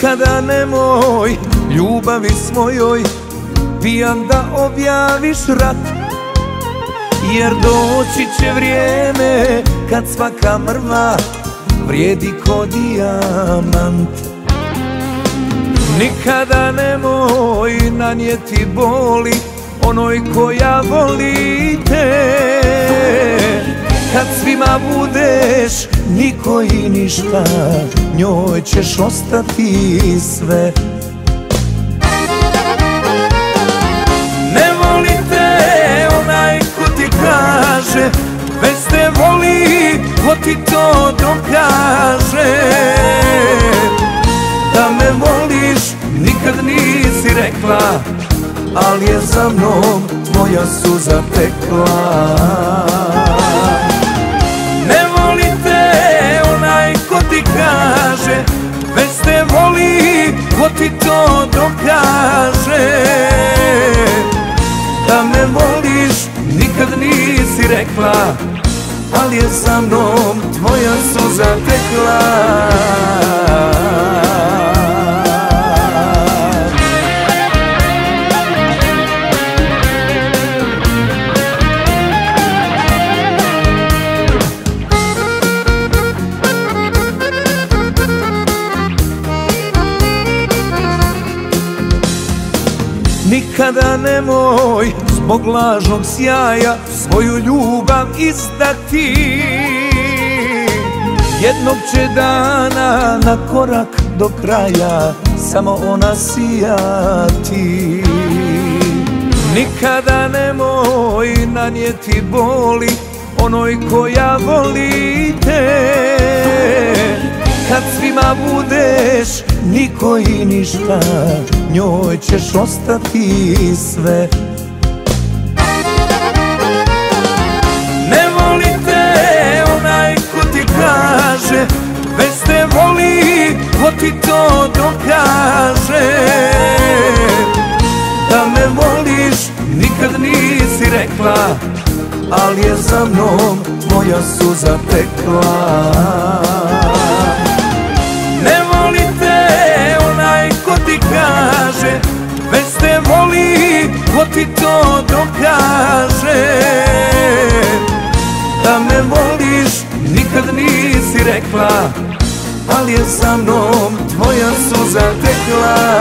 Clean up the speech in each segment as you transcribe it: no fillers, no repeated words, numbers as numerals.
Nikada nemoj ljubavi svojoj pijan da objaviš rat, jer doći će vrijeme kad svaka mrva vrijedi ko dijamant. Nikada nemoj nanijeti boli onoj koja voli te, kad svima budeš niko i ništa, njoj ćeš ostati sve. Ne voli te onaj ko ti kaže bez te voli, ko ti to dokaže. Da me voliš nikad nisi rekla, ali je za mnom tvoja suza tekla. Ne voli te onaj ko ti kaže bez te voli, ko ti to dokaže. Da me voliš nikad nisi rekla, ali je za mnom tvoja suza tekla. Nikada nemoj zbog lažnog sjaja svoju ljubav izdati, jednog će dana na korak do kraja samo ona sijati. Nikada nemoj nanijeti boli onoj koja voli te, kad svima budeš niko i ništa, njoj ćeš ostati sve. Ne voli te onaj ko ti kaže bez te voli, ko ti to dokaže. Da me voliš nikad nisi rekla, ali je za mnom tvoja suza tekla. Ne voli te onaj ko ti kaže bez te voli, ko ti to dokaže. Da me voliš nikad nisi rekla, ali je za mnom tvoja suza tekla.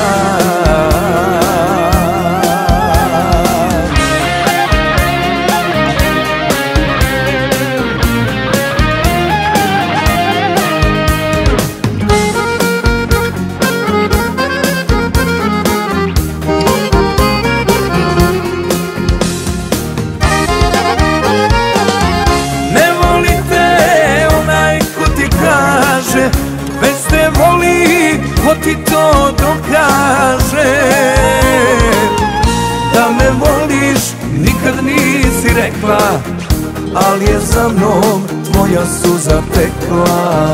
Bez te voli, ko ti to dokaže. Da me voliš nikad nisi rekla, ali je za mnom tvoja suza tekla.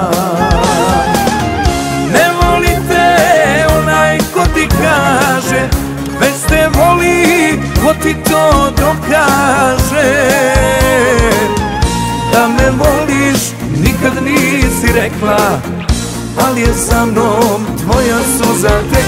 Ne voli te onaj ko ti kaže bez te voli, ko ti to dokaže. Da me voliš nikad nisi rekla, ali je za mnom tvoja suza tekla.